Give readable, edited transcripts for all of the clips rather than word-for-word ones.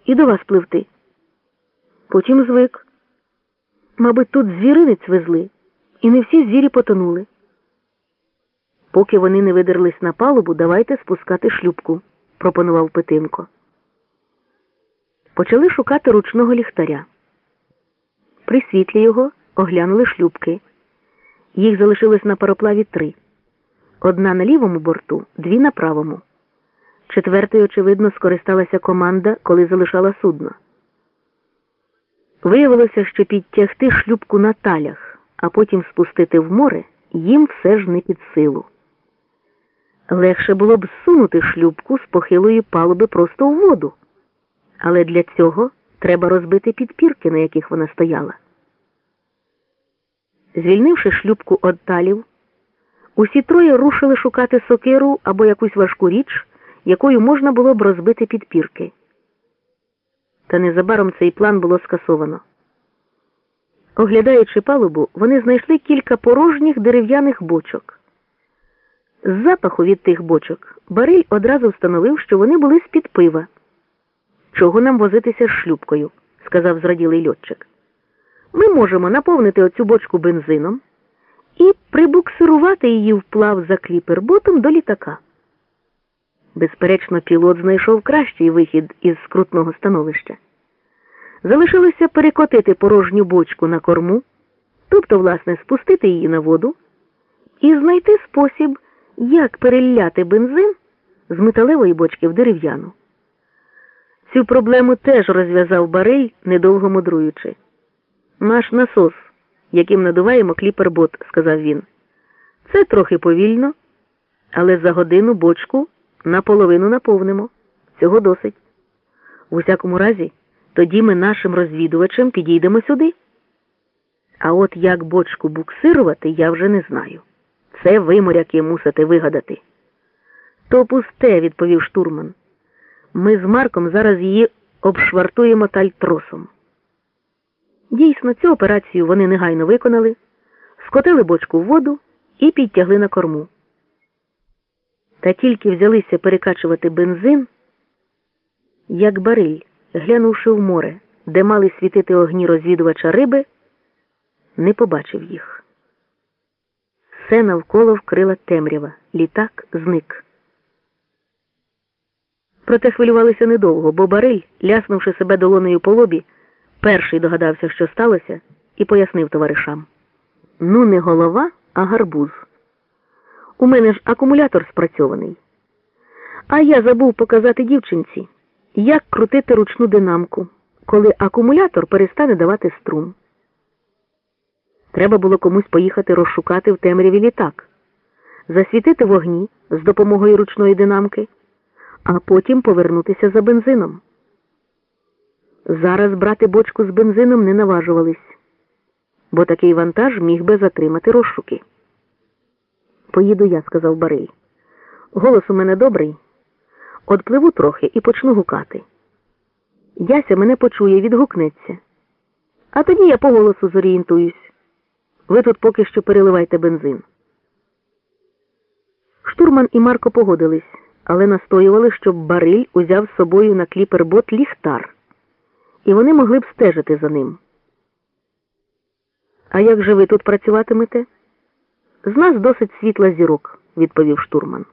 і до вас пливти. Потім звик. Мабуть, тут звіринець везли, і не всі звірі потонули. Поки вони не видерлись на палубу, давайте спускати шлюпку, пропонував Петинко. Почали шукати ручного ліхтаря. При світлі його оглянули шлюпки. Їх залишилось на пароплаві 3. Одна на лівому борту, 2 на правому. 4-ю, очевидно, скористалася команда, коли залишала судно. Виявилося, що підтягти шлюпку на талях, а потім спустити в море, їм все ж не під силу. Легше було б сунути шлюпку з похилої палуби просто у воду. Але для цього треба розбити підпірки, на яких вона стояла. Звільнивши шлюпку від талів, усі 3 рушили шукати сокиру або якусь важку річ, якою можна було б розбити підпірки. Та незабаром цей план було скасовано. Оглядаючи палубу, вони знайшли кілька порожніх дерев'яних бочок. З запаху від тих бочок Бариль одразу встановив, що вони були з-під пива. «Чого нам возитися з шлюпкою?» – сказав зраділий льотчик. «Ми можемо наповнити оцю бочку бензином і прибуксирувати її вплав за кліперботом до літака». Безперечно, пілот знайшов кращий вихід із скрутного становища. Залишилося перекотити порожню бочку на корму, тобто, власне, спустити її на воду і знайти спосіб, як переляти бензин з металевої бочки в дерев'яну. Цю проблему теж розв'язав Бариль, недовго мудруючи. «Наш насос, яким надуваємо кліпербот», – сказав він. «Це трохи повільно, але за годину бочку наполовину наповнимо. Цього досить. У всякому разі, тоді ми нашим розвідувачем підійдемо сюди. А от як бочку буксирувати, я вже не знаю. Це ви, моряки, мусите вигадати». «То пусте», – відповів штурман. «Ми з Марком зараз її обшвартуємо тальтросом». Дійсно, цю операцію вони негайно виконали, скотили бочку в воду і підтягли на корму. Та тільки взялися перекачувати бензин, як Бариль, глянувши в море, де мали світити огні розвідувача риби, не побачив їх. Все навколо вкрила темрява, літак зник. Проте хвилювалися недовго, бо Бариль, ляснувши себе долонею по лобі, перший догадався, що сталося, і пояснив товаришам. «Ну, не голова, а гарбуз. У мене ж акумулятор спрацьований. А я забув показати дівчинці, як крутити ручну динамку, коли акумулятор перестане давати струм. Треба було комусь поїхати розшукати в темряві літак, засвітити вогні з допомогою ручної динамки, а потім повернутися за бензином. Зараз брати бочку з бензином не наважувались, бо такий вантаж міг би затримати розшуки. «Поїду я», – сказав Бариль. «Голос у мене добрий. Отпливу трохи і почну гукати. Яся мене почує, відгукнеться. А тоді я по голосу зорієнтуюсь. Ви тут поки що переливайте бензин». Штурман і Марко погодились, але настоювали, щоб Бариль узяв з собою на кліпербот ліхтар, і вони могли б стежити за ним. «А як же ви тут працюватимете?» «З нас досить світла зірок», – відповів штурман.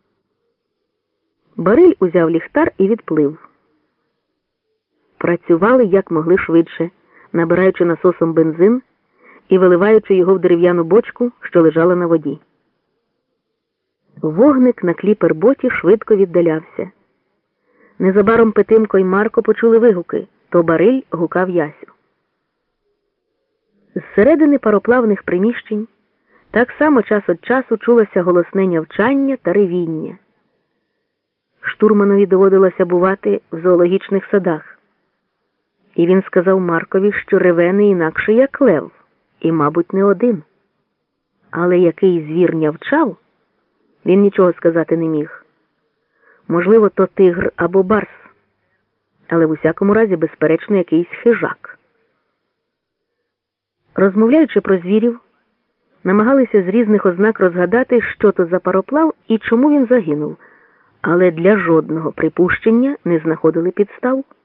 Бариль узяв ліхтар і відплив. Працювали як могли швидше, набираючи насосом бензин і виливаючи його в дерев'яну бочку, що лежала на воді. Вогник на кліперботі швидко віддалявся. Незабаром Петинко й Марко почули вигуки, то Бариль гукав Ясю. Зсередини пароплавних приміщень так само час від часу чулося голосне нявчання та ревіння. Штурманові доводилося бувати в зоологічних садах. І він сказав Маркові, що реве не інакше як лев, і, мабуть, не один. Але який звір нявчав, він нічого сказати не міг. Можливо, то тигр або барс, але в усякому разі, безперечно, якийсь хижак. Розмовляючи про звірів, намагалися з різних ознак розгадати, що то за пароплав і чому він загинув, але для жодного припущення не знаходили підстав.